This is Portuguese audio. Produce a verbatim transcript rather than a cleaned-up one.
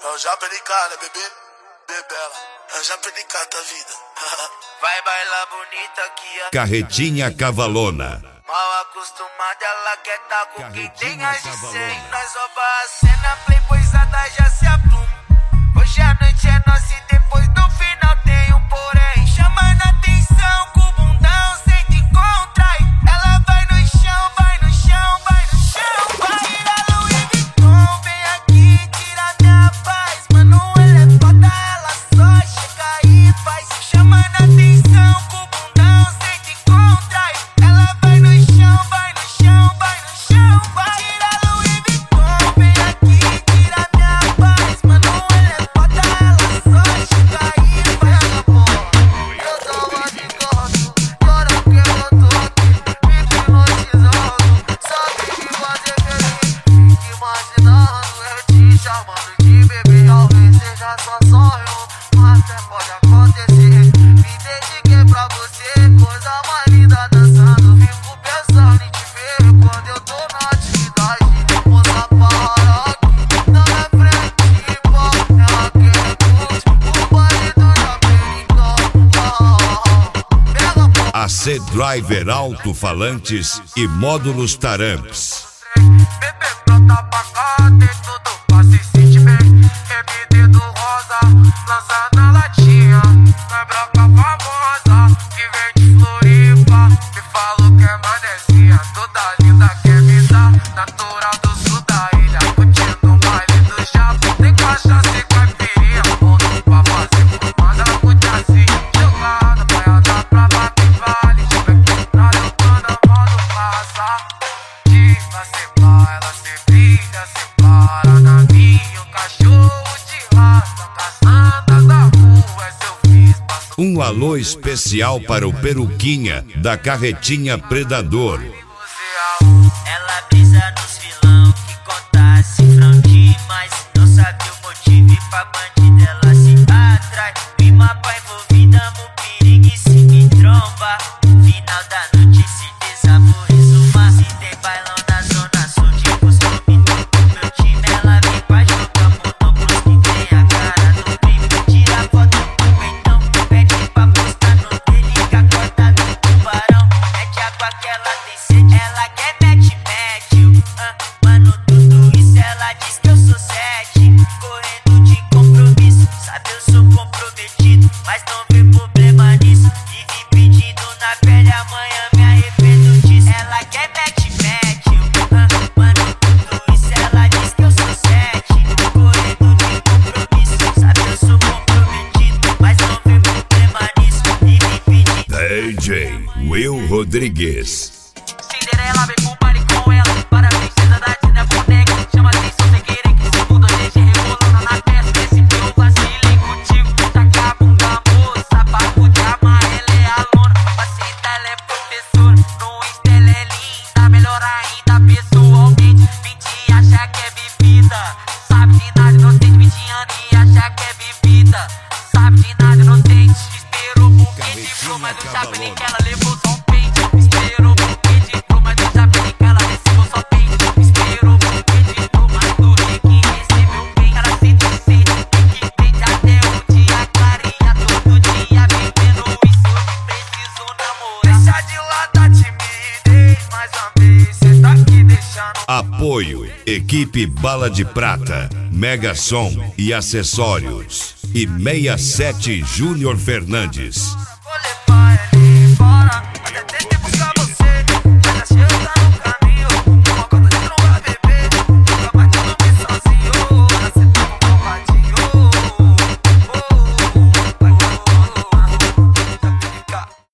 Eu já perdi cara, bebê, bebela. Eu já perdi cara da vida. Vai bailar bonita aqui, ó. Carretinha Cavalona. Mal acostumada, ela quer tá com quem tem mais de cem. Nós rouba a cena, playboyzada já se apluma. Hoje a noite é nossa e depois no final tem um porém. Chamando a atenção com o bundão sem te contrair. Ela vai no chão, vai no chão, vai no chão. Vai tirar Louis Vuitton, vem aqui tira minha paz. Mano, ela é foda, ela só chega aí e faz. Chamando a atenção com o bundão sem te contrair. Ela vai no chão, vai no chão, vai no chão. Vai tirar Louis Vuitton, vem aqui tira minha paz. Mano, ela é foda, ela só chega aí e faz. Eu tava de gosto, agora que eu tô aqui me hipnotizando. Sabe que fazer feliz, fique imaginando eu te chamando de bebê. Talvez seja só sonho, mas até pode acontecer. Me dediquei pra você, coisa mais linda dançando. Fico pensando em te ver quando eu tô na atividade. Moça para aqui, na minha frente, pô. Ela quer curtir o baile do Japelicão. Pega pô. A C Driver Alto-Falantes e Módulos Taramps. Bebê pronta pra cá, tem tudo pra se sentir bem. M D do rosa, lança na latinha. Na broca famosa, que vem de Floripa. Me falou que é manezinha, toda linda quer me dar. Natural do sul da ilha, curtindo o baile do Japo. Tem cachaça e caipirinha, ponto pra fazer fumada, curte assim. Jogar na praia da prava que vale. Tiver quebrado, eu tô na mão do passar. Diva, cê baila, cê brilha, cê para na minha. Um cachorro de raça, caçanda da rua, é seu fiz, passou. Um alô especial para o Peruquinha da Carretinha Predador. Ela brisa nos vilão que conta cifrão demais. Não sabe o motivo e pra bandida ela se atrai. Rima pra envolvida, mo perigo e se me tromba. Final da noite se desabou resumar. Se tem bailão na zona sul de costume, todo meu time ela vem pra jogar monoplos que tem a cara do crime. Tira foto do peitão, pede pra postar no dele com a corda do tubarão. Mete água que ela tem sede, ela quer mete, mete. Ah, mano, tudo isso ela diz que eu sou sete. Correndo de compromisso, sabe eu sou comprometido, mas não vê problema nisso. Vive pedindo na pele, amanhã me arrependo disso. Ela quer mete, mete. Ah, mano, tudo isso ela diz que eu sou sete. Correndo de compromisso, sabe eu sou comprometido, mas não vê problema nisso. Vive pedindo. D J Will Rodrigues. Cinderela vem pro baile com ela. Para a princesa da Disney é boneca. Chama atenção sem querer que segundo a gente rebolando na testa. Esse meu vacilei contigo. Taca a bunda moça, papo de amarelo é aluna. Faceta ela é professora, no Insta ela é linda. Melhor ainda pessoalmente. vinte acha que é bebida. Sabe de nada inocente, vinte anos e acha que é bebida. Sabe de nada inocente. Esperou um pouquinho de flor, mas não sabe nem que ela levou só um pente. Esperou um pouquinho de flor, mas não sabe nem que ela recebeu só pente. Esperou um pouquinho de flor, mas do rei que recebeu bem. Ela sente sede, que pede até o dia clareia. Todo dia vivendo isso, hoje preciso namorar. Deixa de lado a timidez, mais uma vez cê tá aqui deixando. Apoio Equipe Bala de Prata, Mega Som e Acessórios. E sessenta e sete Júnior Fernandes.